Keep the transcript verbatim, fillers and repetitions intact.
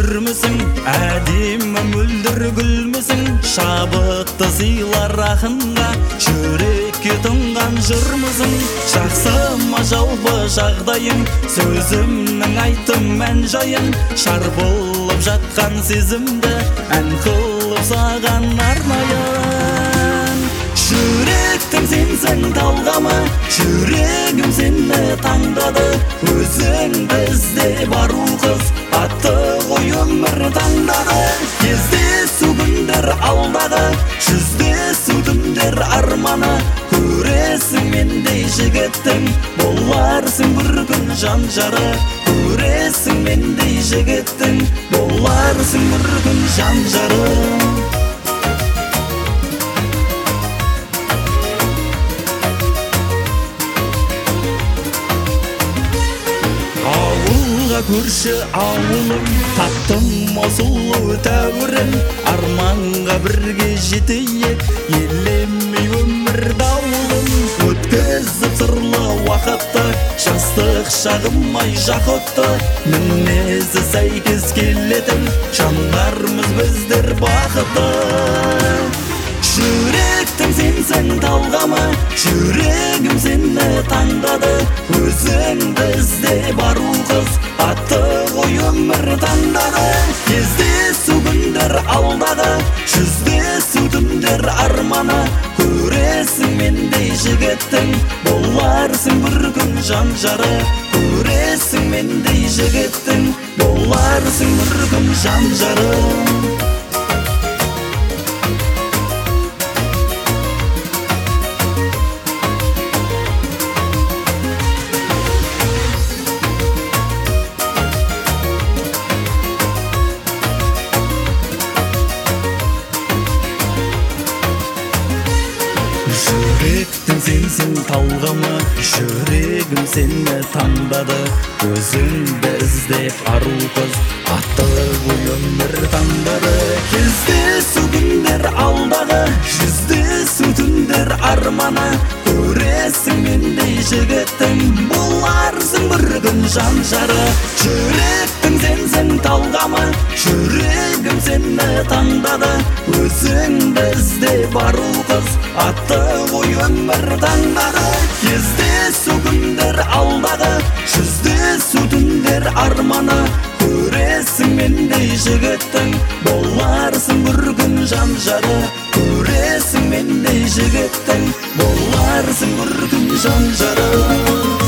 көрмісің, әдемі мөлдір гүлмісің, шабытты сыйлар ақынға, жүрекке тұнған жүрмісің. Жақсы ма жалпы жағдайың, сөзімнің айтым ән жайын, шар болып жатқан сезімді ән қылып саған арнайын. Жүректің сенсің талғамы, жүрегім сені таңдады, өзіңді іздеп ару қыз атты ғой өмір таңдады. Кездесу күндер алдағы, жүздесу түндер арманы, көресің мендей жігіттің, боларсың бір күн жан жары. Көресің мендей жігіттің, боларсың бір күн жан жары. Көрші ауылым, таптым осылы тәуірін, арманға бірге жетейік, елемей өмір дауылын. Өткізіп сырлы уақытты, жастық шағымай жақұтты, мінезі сәйкес келетін жандармыз біздер бақытты. Жүректің сенсің талғамы, жүрегім сені таңдады, өзіңді іздеп ару қыз атты ғой өмір таңдады. Кездесу күндер алдағы, жүздесу түндер арманы, көресің мендей жігіттің, боларсың бір күн жан жары. Көресің мендей жігіттің, боларсың бір күн жан жары. Жүректің сенсің талғамы, жүрегім сені таңдады, өзіңді іздеп ару қыз атты ғой өмір таңдады. Кездесу күндер алдағы, жүздесу түндер арманы, көресің мендей жігіттің, боларсың бір күн жан жары. Жүректің сенсің талғамы, жүрегім сені таңдады, өзіңді іздеп ару қыз атты ғой өмір таңдады. Кездесу күндер алдағы, жүздесу түндер арманы, көресің мендей жігіттің, боларсың бір күн жан жары. Көресің мендей жігіттің, боларсың бір күн жан жары.